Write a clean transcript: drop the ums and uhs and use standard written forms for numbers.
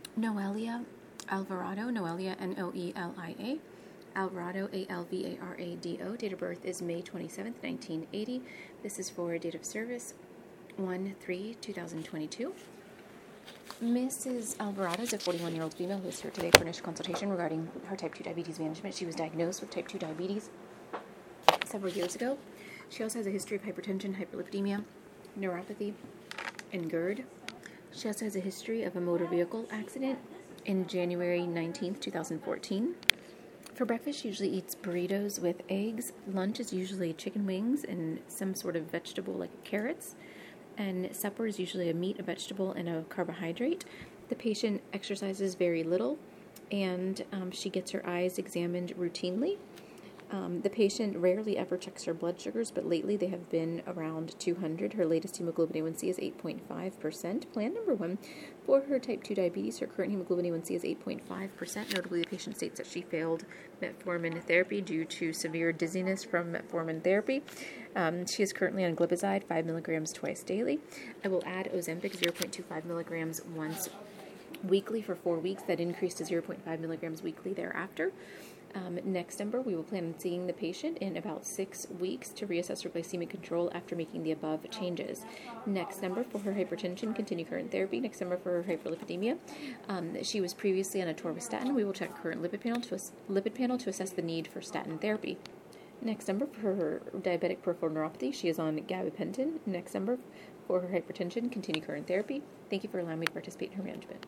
Noelia Alvarado, Noelia, Noelia, Alvarado, Alvarado. Date of birth is May 27th, 1980. This is for date of service 1/3/2022. Mrs. Alvarado is a 41-year-old female who is here today for initial consultation regarding her type 2 diabetes management. She was diagnosed with type 2 diabetes several years ago. She also has a history of hypertension, hyperlipidemia, neuropathy, and GERD. She also has a history of a motor vehicle accident in January 19th, 2014. For breakfast, she usually eats burritos with eggs. Lunch is usually chicken wings and some sort of vegetable like carrots. And supper is usually a meat, a vegetable, and a carbohydrate. The patient exercises very little, and she gets her eyes examined routinely. The patient rarely ever checks her blood sugars, but lately they have been around 200. Her latest hemoglobin A1C is 8.5%. Plan number 1 for her type 2 diabetes, her current hemoglobin A1C is 8.5%. Notably, the patient states that she failed metformin therapy due to severe dizziness from metformin therapy. She is currently on glipizide, 5 milligrams twice daily. I will add Ozempic, 0.25 milligrams once weekly for 4 weeks. That increased to 0.5 milligrams weekly thereafter. Next number, we will plan on seeing the patient in about 6 weeks to reassess her glycemic control after making the above changes. Next number for her hypertension, continue current therapy. Next number for her hyperlipidemia. She was previously on atorvastatin. We will check current lipid panel to assess the need for statin therapy. Next number for her diabetic peripheral neuropathy, she is on gabapentin. Next number for her hypertension, continue current therapy. Thank you for allowing me to participate in her management.